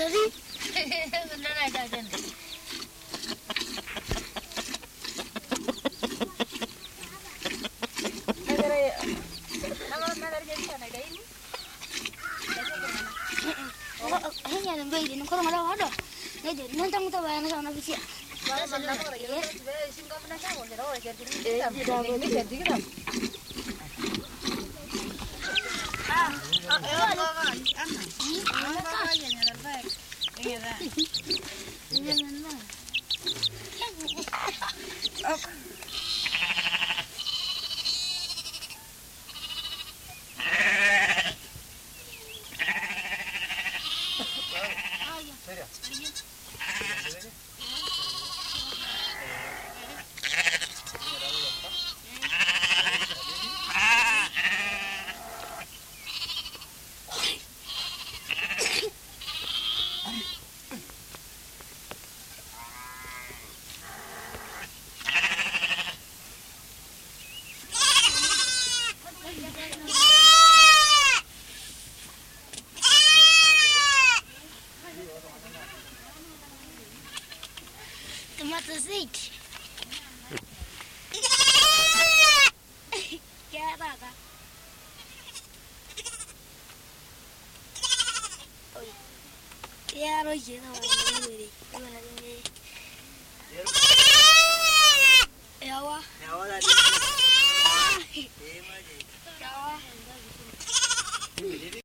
tadi. Bener ada kan. Nagara jadi sana kayak ini. Oh, hanya nambah ini kalau malah ada. Jadi nanti kita bayar sama visi. Tomato seed. क्या था यार ये ना मेरी यावा यावा